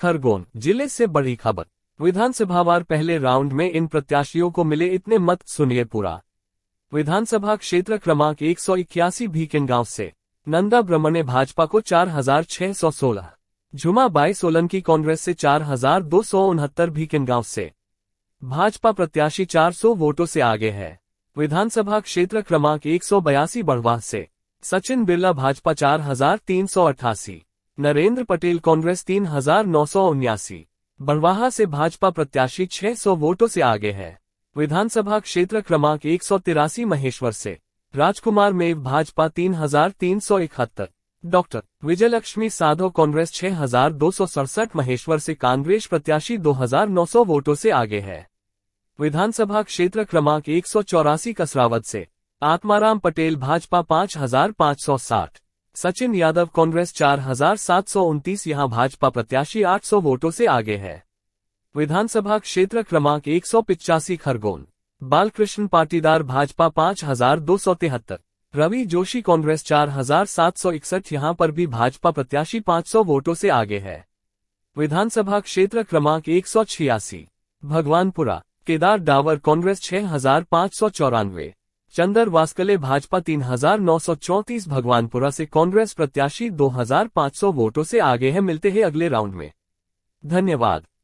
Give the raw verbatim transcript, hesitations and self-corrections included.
खरगोन जिले से बड़ी खबर। विधानसभावार पहले राउंड में इन प्रत्याशियों को मिले इतने मत, सुनिए पूरा। विधानसभा क्षेत्र क्रमांक एक सौ इक्यासी भीकन गांव से नंदा ब्रह्म ने भाजपा को चार हजार छह सौ सोलह, झुमाबाई सोलंकी कांग्रेस से चार हजार दो सौ उनहत्तर भीकन गांव से भाजपा प्रत्याशी चार सौ वोटों से आगे है। विधानसभा क्षेत्र क्रमांक एक सौ बयासी बड़वाह से सचिन बिरला भाजपा चार हजार तीन सौ अट्ठासी, नरेंद्र पटेल कांग्रेस तीन हजार नौ सौ उन्यासी, बड़वाहा से भाजपा प्रत्याशी छह सौ वोटों से आगे है। विधानसभा क्षेत्र क्रमांक एक सौ तिरासी महेश्वर से राजकुमार मेव भाजपा तीन हजार तीन सौ इकहत्तर, डॉक्टर विजयलक्ष्मी साधो कांग्रेस छह हजार दो सौ सड़सठ, महेश्वर से कांग्रेस प्रत्याशी दो हजार नौ सौ वोटों से आगे है। विधानसभा क्षेत्र क्रमांक एक सौ चौरासी कसरावद से आत्माराम पटेल भाजपा पाँच हजार पाँच सौ साठ, सचिन यादव कांग्रेस चार हजार सात सौ उनतीस, यहां भाजपा प्रत्याशी आठ सौ वोटों से आगे है। विधानसभा क्षेत्र क्रमांक एक सौ पिचासी खरगोन बालकृष्ण पाटीदार भाजपा पाँच हजार दो सौ तिहत्तर, रवि जोशी कांग्रेस चार हजार सात सौ इकसठ, यहां पर भी भाजपा प्रत्याशी पाँच सौ वोटों से आगे है। विधानसभा क्षेत्र क्रमांक एक सौ छियासी भगवानपुरा केदार डावर कांग्रेस छह हजार पाँच सौ चौरानवे, चंदर वास्कले भाजपा तीन हजार नौ सौ चौंतीस, भगवानपुरा से कांग्रेस प्रत्याशी दो हजार पाँच सौ वोटों से आगे है। मिलते हैं अगले राउंड में। धन्यवाद।